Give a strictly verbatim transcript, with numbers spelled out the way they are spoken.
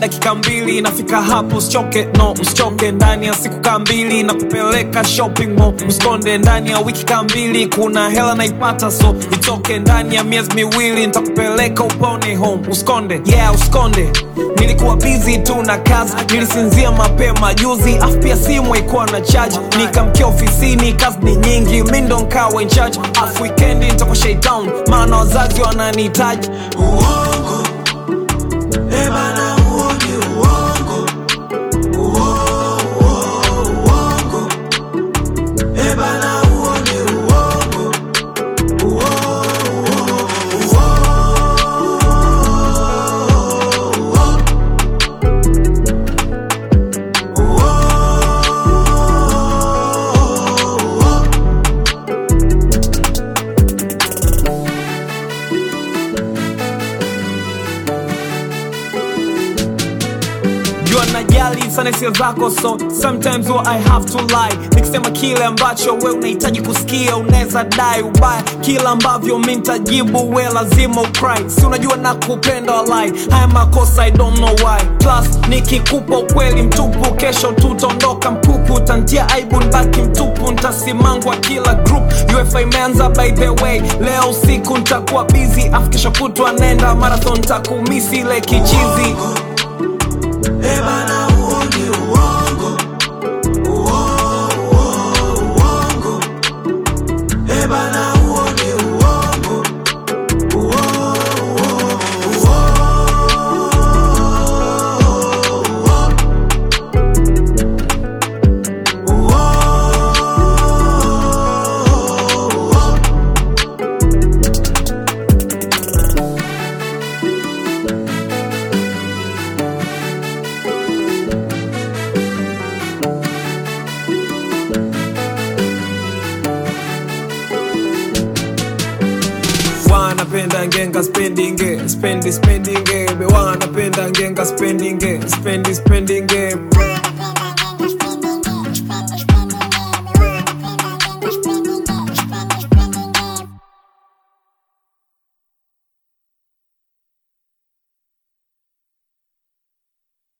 dakika mbili nafika hapo, usichoke no usichoke, ndani ya siku kambili na kupeleka shopping mall. Uskonde ndani ya wiki kambili kuna hela naipata, so itoke ndani ya miezi miwili nitakupeleka upone home. Uskonde yeah uskonde, nilikuwa busy tu na kazi, nilisinzia mapema juzi, afu pia simu haikuwa na charge, nikamkia ofisini kazi ni nyingi, mimi ndo nikawa in charge, afu weekend nitakuwa shakedown maana wazazi wananihitaji. Uongo eh bana, huo ni uongo. Uongo uongo eh bana, huo ni uongo. Uongo najali sana hisia zako, so sometimes what I have to lie. Nikisema kile ambacho we unahitaji kusikia, unaweza dai ubaya. Kila ambavyo mimi nitajibu we lazima ukry. Si unajua nakupenda walai, haya makosa I don't know why. Plus nikikupa ukweli mtupu, kesho tutaondoka mpupu, tantia aibu nibaki mtupu, nitasimangwa kila group. U F A imeanza by the way, leo usiku nitakuwa busy, afu kesho kutwa nenda marathon, nitakumisi ile kichizi. eh bana, huo ni uongo. Uongo uongo eh bana, huo ni uongo. Uongo wanapenda ngenga spending spendi spending, wanapenda ngenga spending spendi spending.